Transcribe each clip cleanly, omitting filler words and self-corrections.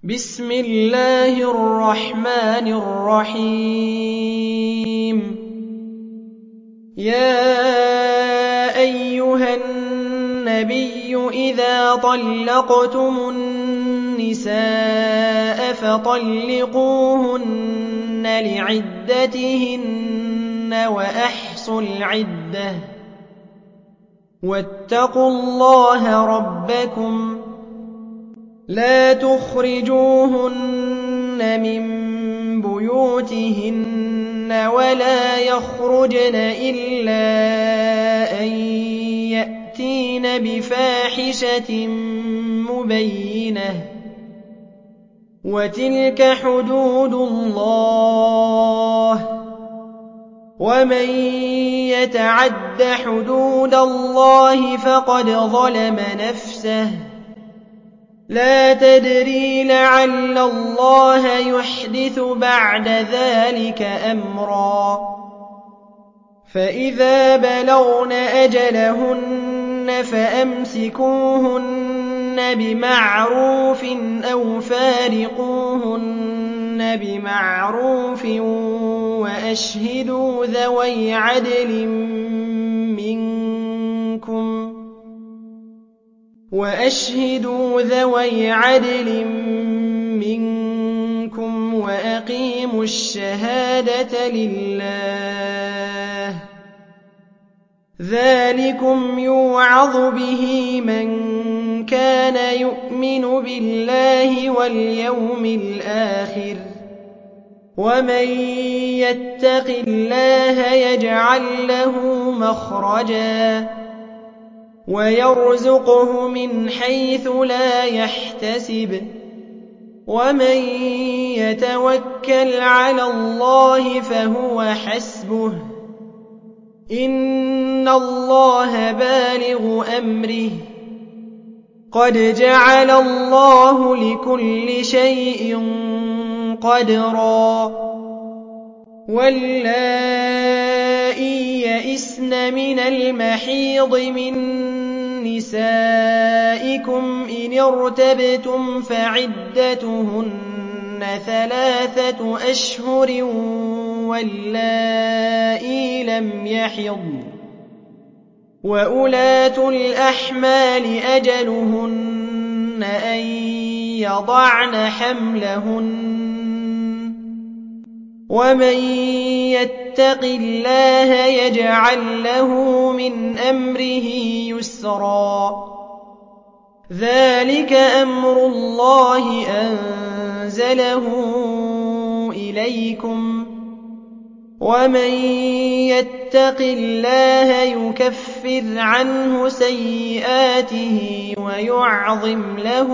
بسم الله الرحمن الرحيم يا أيها النبي إذا طلقتم النساء فطلقوهن لعدتهن وأحصوا العدة واتقوا الله ربكم لا تخرجوهن من بيوتهن ولا يخرجن إلا أن يأتين بفاحشة مبينة وتلك حدود الله ومن يتعد حدود الله فقد ظلم نفسه لا تدري لعل الله يحدث بعد ذلك أمرا فإذا بلغن أجلهن فأمسكوهن بمعروف أو فارقوهن بمعروف وأشهدوا ذوي عدل منكم وأقيموا الشهادة لله ذلكم يوعظ به من كان يؤمن بالله واليوم الآخر ومن يتق الله يجعل له مخرجا ويرزقه من حيث لا يحتسب ومن يتوكل على الله فهو حسبه إن الله بالغ أمره قد جعل الله لكل شيء قدرا واللائي يئسن من المحيض من نسائكم إن ارتبتم فعدتهن 3 أشهر واللائي لم يحضن وأولاة الأحمال أجلهن أن يضعن حملهن ومن يتق الله يجعل له من أمره يسرا ذلك أمر الله أنزله إليكم ومن يتق الله يكفر عنه سيئاته ويعظم له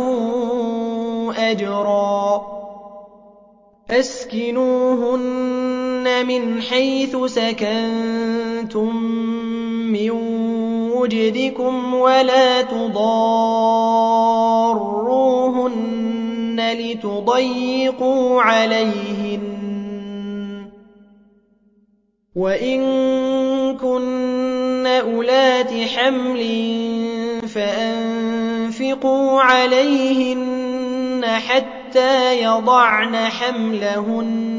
أجرا أسكنوهن من حيث سكنتم من وجدكم ولا تضاروهن لتضيقوا عليهن وإن كن أولات حمل فأنفقوا عليهن حتى يضعن حملهن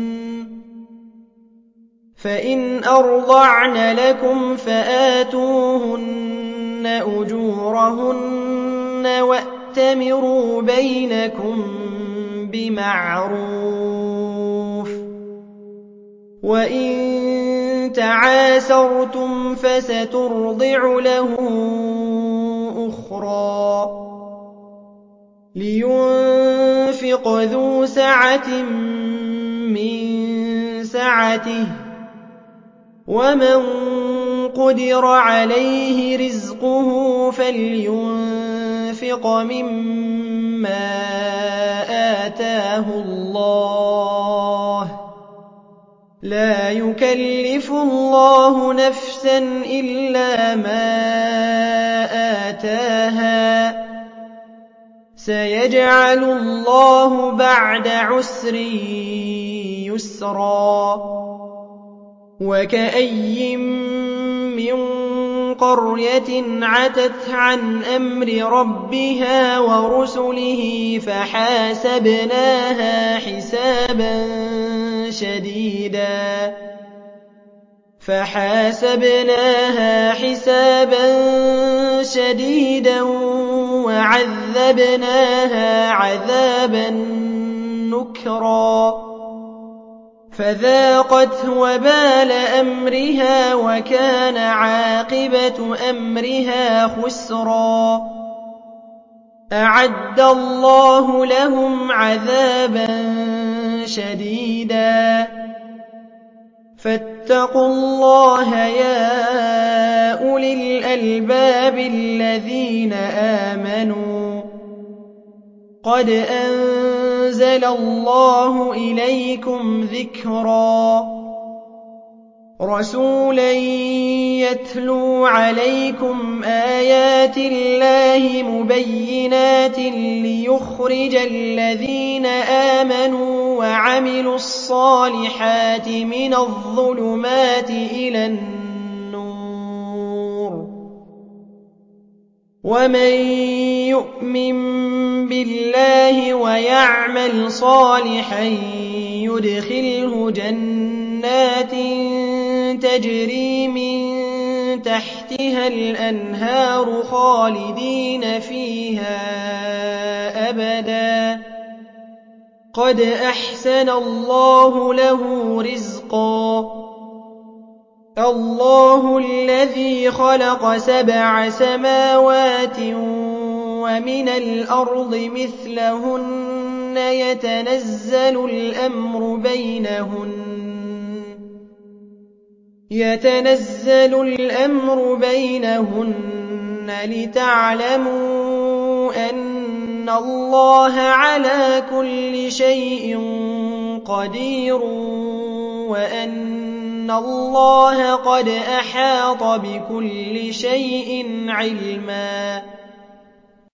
فإن أرضعن لكم فآتوهن أجورهن وأتمروا بينكم بمعروف وإن تعاسرتم فسترضع له أخرى لينفق ذو سعة من سعته ومن قدر عليه رزقه فلينفق مما آتاه الله لا يكلف الله نفسا إلا ما آتاها سيجعل الله بعد عسر يسرا وكأي من قرية عتت عن أمر ربها ورسله فحاسبناها حسابا شديدا وعذبناها عذابا نكرا فذاقت وبال أمرها وكان عاقبة أمرها خسرا أعد الله لهم عذابا شديدا فاتقوا الله يا أولي الألباب الذين آمنوا قد أنزل الله إليكم ذكرا رسولا يتلو عليكم آيات الله مبينات ليخرج الذين آمنوا وعملوا الصالحات من الظلمات إلى النور ومن يؤمن بالله ويعمل صالحا يدخله جنات تجري من تحتها الأنهار خالدين فيها أبدا قد أحسن الله له رزقا الله الذي خلق 7 سماوات ومن الأرض مثلهن يتنزل الأمر بينهن لتعلموا أن الله على كل شيء قدير وأن الله قد أحاط بكل شيء علما